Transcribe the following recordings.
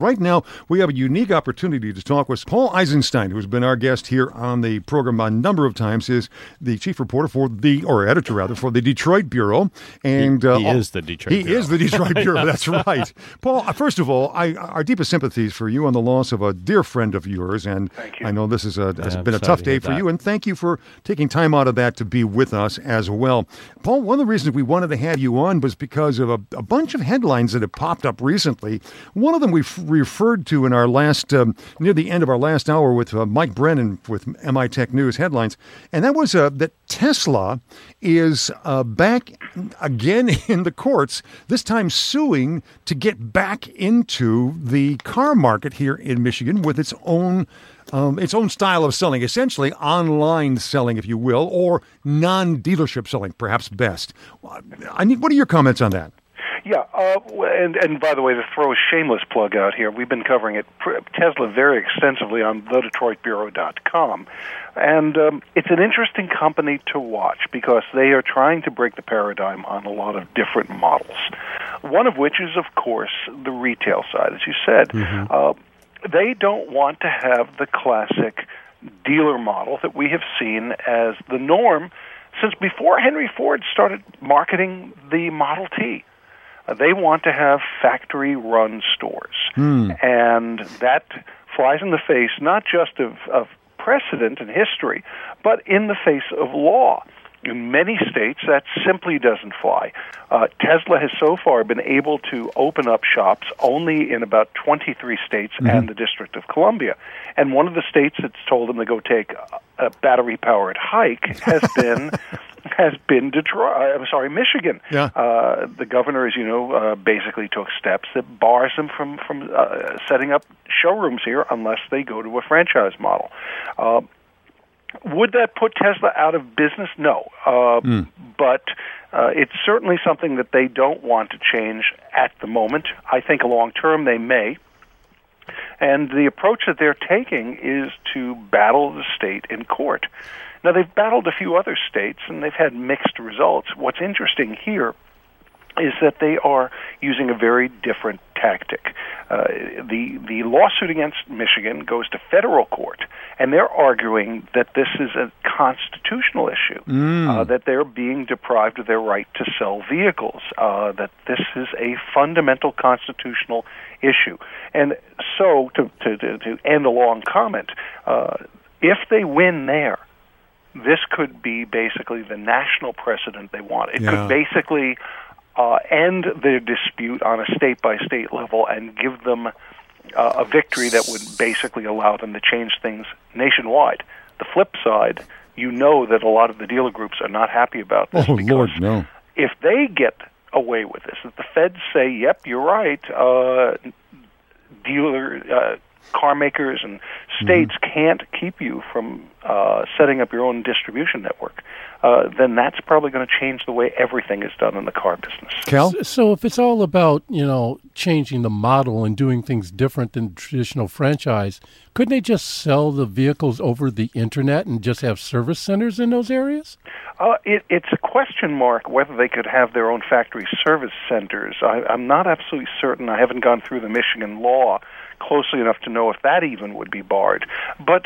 Right now, we have a unique opportunity to talk with Paul Eisenstein, who's been our guest here on the program a number of times. Is the chief reporter editor for the Detroit Bureau, and he is the Detroit Bureau. He is the Detroit Bureau. That's right, Paul. First of all, our deepest sympathies for you on the loss of a dear friend of yours, and I know this has been a tough day for you. And thank you for taking time out of that to be with us as well, Paul. One of the reasons we wanted to have you on was because of a bunch of headlines that have popped up recently. One of them we've referred to in our last, near the end of our last hour with Mike Brennan with MI Tech News headlines, and that was that Tesla is back again in the courts, this time suing to get back into the car market here in Michigan with its own style of selling, essentially online selling, if you will, or non-dealership selling, perhaps best. What are your comments on that? Yeah, and by the way, to throw a shameless plug out here, we've been covering Tesla very extensively on thedetroitbureau.com, and it's an interesting company to watch because they are trying to break the paradigm on a lot of different models, one of which is, of course, the retail side, as you said. Mm-hmm. They don't want to have the classic dealer model that we have seen as the norm since before Henry Ford started marketing the Model T. They want to have factory-run stores, and that flies in the face not just of precedent and history, but in the face of law. In many states, that simply doesn't fly. Tesla has so far been able to open up shops only in about 23 states and the District of Columbia. And one of the states that's told them to go take a battery-powered hike has been Michigan. Yeah. The governor, as you know, basically took steps that bars them from setting up showrooms here unless they go to a franchise model. Would that put Tesla out of business? No. But it's certainly something that they don't want to change at the moment. I think long term they may. And the approach that they're taking is to battle the state in court. Now, they've battled a few other states, and they've had mixed results. What's interesting here is that they are using a very different tactic. The lawsuit against Michigan goes to federal court, and they're arguing that this is a constitutional issue, that they're being deprived of their right to sell vehicles, that this is a fundamental constitutional issue. And so, to end a long comment, if they win there, this could be basically the national precedent they want. It could basically end their dispute on a state-by-state level and give them a victory that would basically allow them to change things nationwide. The flip side, you know that a lot of the dealer groups are not happy about this because if they get away with this, if the feds say, yep, you're right, car makers and states can't keep you from setting up your own distribution network, then that's probably going to change the way everything is done in the car business. Cal? So if it's all about, changing the model and doing things different than traditional franchise, couldn't they just sell the vehicles over the Internet and just have service centers in those areas? It's a question mark whether they could have their own factory service centers. I'm not absolutely certain. I haven't gone through the Michigan law closely enough to know if that even would be barred. But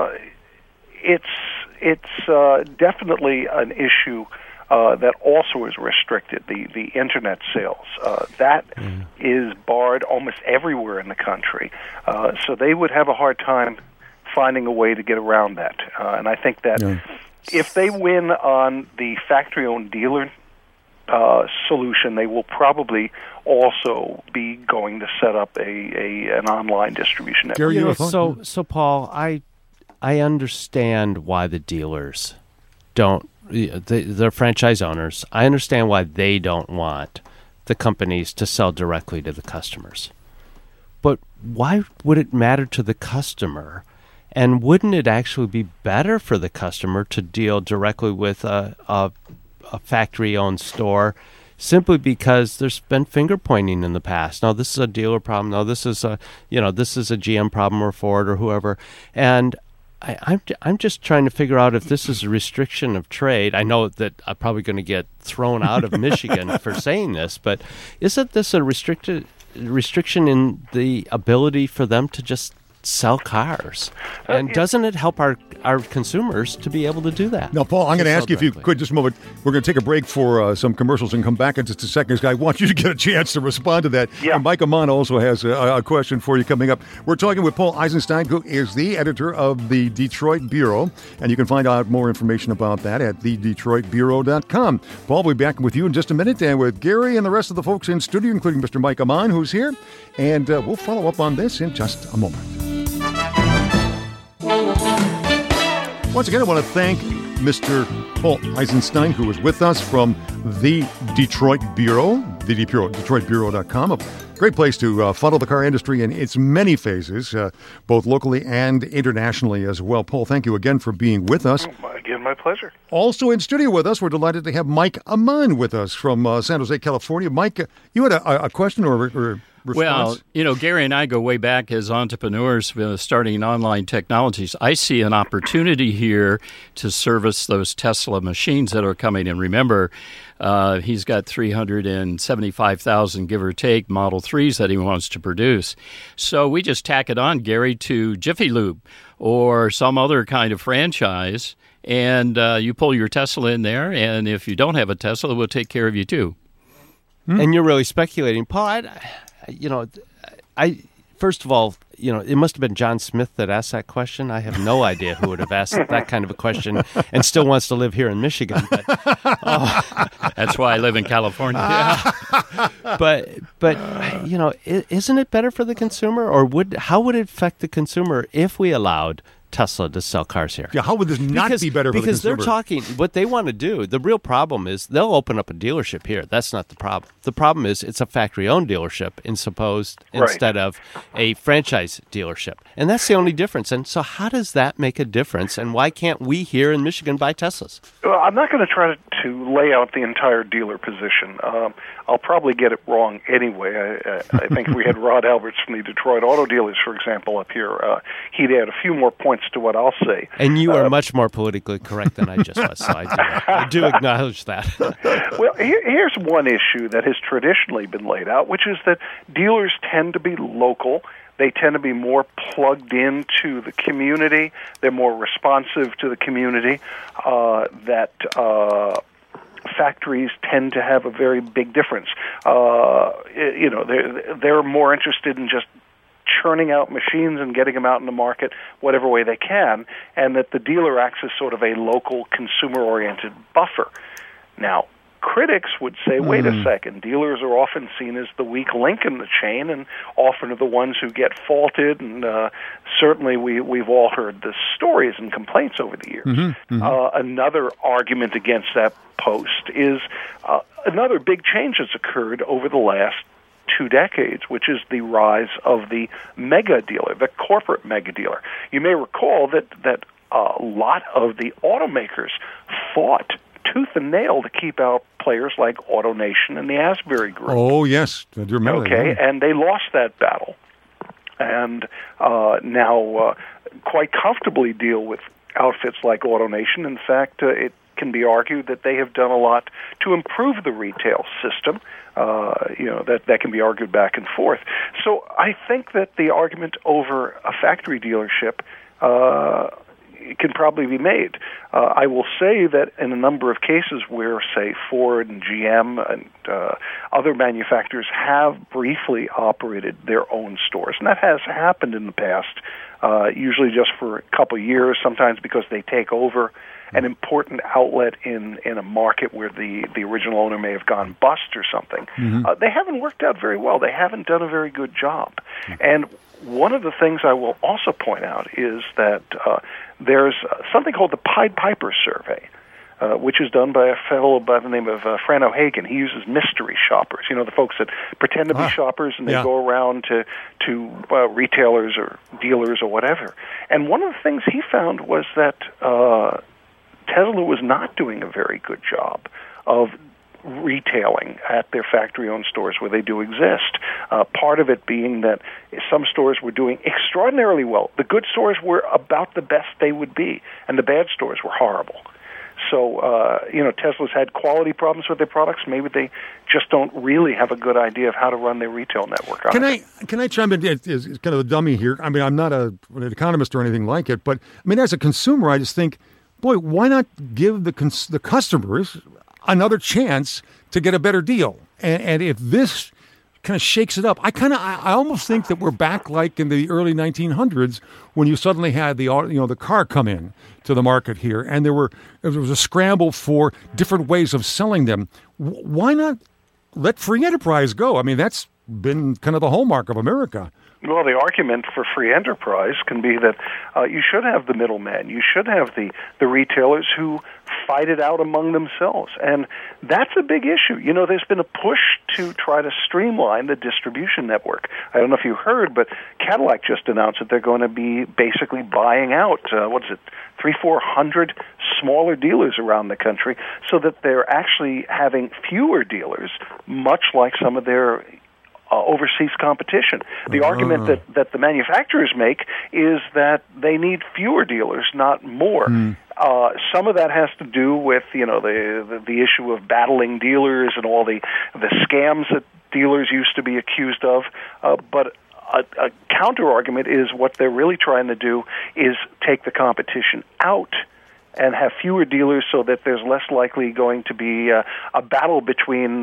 it's definitely an issue that also is restricted, the Internet sales. That is barred almost everywhere in the country. So they would have a hard time finding a way to get around that. And I think that if they win on the factory-owned dealer solution, they will probably also be going to set up an online distribution network. Gary, so Paul, I understand why the dealers don't, the franchise owners, I understand why they don't want the companies to sell directly to the customers. But why would it matter to the customer? And wouldn't it actually be better for the customer to deal directly with a factory-owned store, simply because there's been finger pointing in the past? No, this is a dealer problem. No, this is a GM problem or Ford or whoever. And I'm just trying to figure out if this is a restriction of trade. I know that I'm probably going to get thrown out of Michigan for saying this, but isn't this a restriction restriction in the ability for them to just sell cars. And doesn't it help our consumers to be able to do that? Now, Paul, I'm going to ask you if you could just a moment. We're going to take a break for some commercials and come back in just a second. I want you to get a chance to respond to that. Yeah. And Mike Ammann also has a question for you coming up. We're talking with Paul Eisenstein, who is the editor of the Detroit Bureau, and you can find out more information about that at thedetroitbureau.com. Paul, we'll be back with you in just a minute, and with Gary and the rest of the folks in studio, including Mr. Mike Ammann, who's here, and we'll follow up on this in just a moment. Once again, I want to thank Mr. Paul Eisenstein, who is with us from the Detroit Bureau, detroitbureau.com. A great place to follow the car industry in its many phases, both locally and internationally as well. Paul, thank you again for being with us. Again, my pleasure. Also in studio with us, we're delighted to have Mike Ammann with us from San Jose, California. Mike, you had a question or response? Well, Gary and I go way back as entrepreneurs starting in online technologies. I see an opportunity here to service those Tesla machines that are coming. And remember, he's got 375,000, give or take, Model 3s that he wants to produce. So we just tack it on, Gary, to Jiffy Lube or some other kind of franchise, and you pull your Tesla in there, and if you don't have a Tesla, we'll take care of you too. And you're really speculating. Paul, first of all, it must have been John Smith that asked that question. I have no idea who would have asked that kind of a question and still wants to live here in Michigan. But, that's why I live in California. But isn't it better for the consumer, or how would it affect the consumer if we allowed Tesla to sell cars here? Yeah, how would this not be better for the consumer? Because they're talking, what they want to do, the real problem is they'll open up a dealership here. That's not the problem. The problem is it's a factory-owned dealership instead of a franchise dealership. And that's the only difference. And so how does that make a difference? And why can't we here in Michigan buy Teslas? Well, I'm not going to try to lay out the entire dealer position. I'll probably get it wrong anyway. I think if we had Rod Alberts from the Detroit Auto Dealers, for example, up here, he'd add a few more points to what I'll say. And you are much more politically correct than I just was, so I do acknowledge that. Well, here's one issue that has traditionally been laid out, which is that dealers tend to be local. They tend to be more plugged into the community. They're more responsive to the community. Factories tend to have a very big difference. They're more interested in just churning out machines and getting them out in the market whatever way they can, and that the dealer acts as sort of a local consumer-oriented buffer. Now, critics would say, wait a second, dealers are often seen as the weak link in the chain and often are the ones who get faulted, and certainly we've all heard the stories and complaints over the years. Another argument against that post is another big change that's occurred over the last 2 decades, which is the rise of the mega dealer, the corporate mega dealer. You may recall that a lot of the automakers fought tooth and nail to keep out players like AutoNation and the Asbury Group. Oh, yes. I do remember that. Okay, and they lost that battle. And now quite comfortably deal with outfits like AutoNation. In fact, it can be argued that they have done a lot to improve the retail system. That can be argued back and forth. So I think that the argument over a factory dealership can probably be made. I will say that in a number of cases where, say, Ford and GM and other manufacturers have briefly operated their own stores, and that has happened in the past, usually just for a couple of years, sometimes because they take over an important outlet in a market where the original owner may have gone bust or something. They haven't worked out very well. They haven't done a very good job. And one of the things I will also point out is that there's something called the Pied Piper Survey, which is done by a fellow by the name of Fran O'Hagan. He uses mystery shoppers, the folks that pretend to be shoppers, and they go around to retailers or dealers or whatever. And one of the things he found was that Tesla was not doing a very good job of retailing at their factory-owned stores where they do exist. Part of it being that some stores were doing extraordinarily well. The good stores were about the best they would be, and the bad stores were horrible. So, Tesla's had quality problems with their products. Maybe they just don't really have a good idea of how to run their retail network. Can I chime in as kind of a dummy here? I mean, I'm not an economist or anything like it, but I mean, as a consumer, I just think, boy, why not give the customers another chance to get a better deal? And if this kind of shakes it up, I almost think that we're back like in the early 1900s when you suddenly had the car come in to the market here, and there was a scramble for different ways of selling them. Why not let free enterprise go? I mean, that's been kind of the hallmark of America. Well, the argument for free enterprise can be that you should have the middleman. You should have the retailers who fight it out among themselves. And that's a big issue. You know, there's been a push to try to streamline the distribution network. I don't know if you heard, but Cadillac just announced that they're going to be basically buying out, 300-400 smaller dealers around the country so that they're actually having fewer dealers, much like some of their overseas competition. The argument that the manufacturers make is that they need fewer dealers, not more. Some of that has to do with the issue of battling dealers and all the scams that dealers used to be accused of. But a counter argument is what they're really trying to do is take the competition out and have fewer dealers so that there's less likely going to be a battle between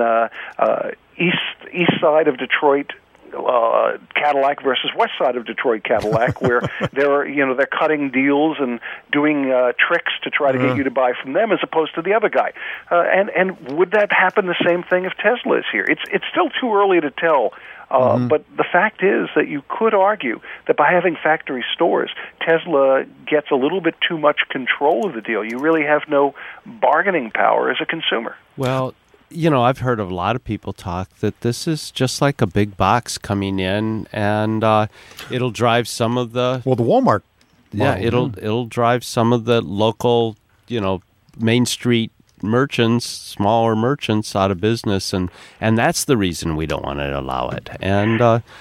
east side of Detroit Cadillac versus west side of Detroit Cadillac, where they're cutting deals and doing tricks to try to get you to buy from them as opposed to the other guy. And would that happen the same thing if Tesla is here? It's still too early to tell. But the fact is that you could argue that by having factory stores, Tesla gets a little bit too much control of the deal. You really have no bargaining power as a consumer. Well, I've heard of a lot of people talk that this is just like a big box coming in, and it'll drive some of the... Well, the Walmart model. Yeah, it'll drive some of the local, Main Street merchants, smaller merchants out of business, and that's the reason we don't want to allow it. And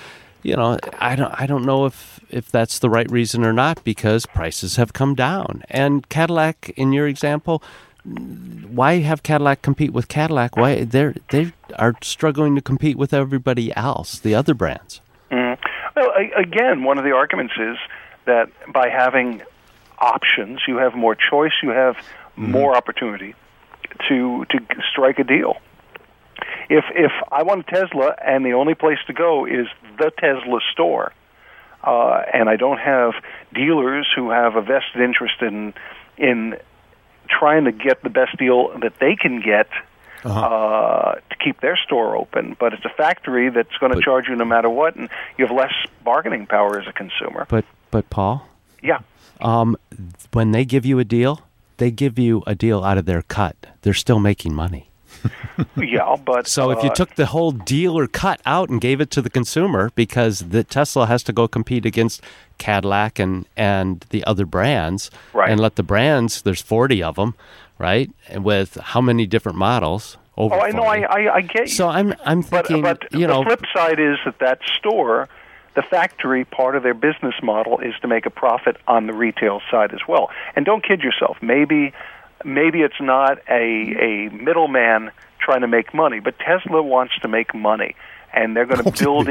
I don't know if that's the right reason or not, because prices have come down. And Cadillac, in your example, why have Cadillac compete with Cadillac? Why they are struggling to compete with everybody else, the other brands? Well, again, one of the arguments is that by having options, you have more choice, you have more opportunity to strike a deal. If I want a Tesla and the only place to go is the Tesla store, and I don't have dealers who have a vested interest in trying to get the best deal that they can get to keep their store open, but it's a factory that's going to charge you no matter what, and you have less bargaining power as a consumer. But Paul? Yeah. When they give you a deal, they give you a deal out of their cut. They're still making money. Yeah, but... So if you took the whole dealer cut out and gave it to the consumer, because the Tesla has to go compete against Cadillac and the other brands, right, and let the brands, there's 40 of them, right, with how many different models? Over 40. I know, I get you. So I'm thinking, but the flip side is that store, the factory, part of their business model is to make a profit on the retail side as well. And don't kid yourself. Maybe it's not a middleman trying to make money, but Tesla wants to make money, and they're going to build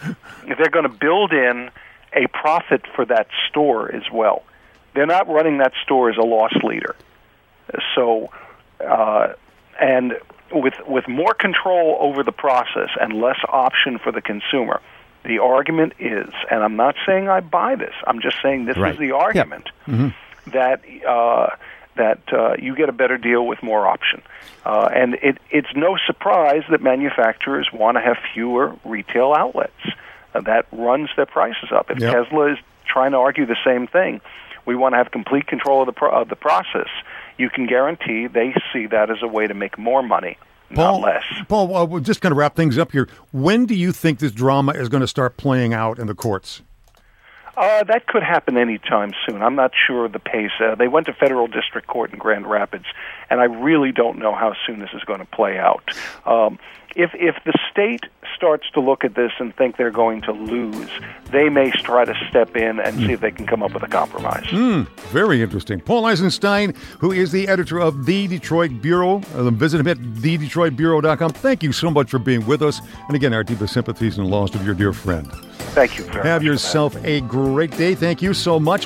in a profit for that store as well. They're not running that store as a loss leader. So, and with more control over the process and less option for the consumer, the argument is, and I'm not saying I buy this, I'm just saying this is the argument, that you get a better deal with more option. And it's no surprise that manufacturers want to have fewer retail outlets. That runs their prices up. If Tesla is trying to argue the same thing, we want to have complete control of the process, you can guarantee they see that as a way to make more money, not less. Paul, we'll just kind of wrap things up here. When do you think this drama is going to start playing out in the courts? That could happen anytime soon. I'm not sure of the pace. They went to federal district court in Grand Rapids, and I really don't know how soon this is going to play out. If the state starts to look at this and think they're going to lose, they may try to step in and see if they can come up with a compromise. Very interesting. Paul Eisenstein, who is the editor of The Detroit Bureau. Visit him at thedetroitbureau.com. Thank you so much for being with us. And again, our deepest sympathies in the loss of your dear friend. Thank you very much. Have yourself a great day. Thank you so much.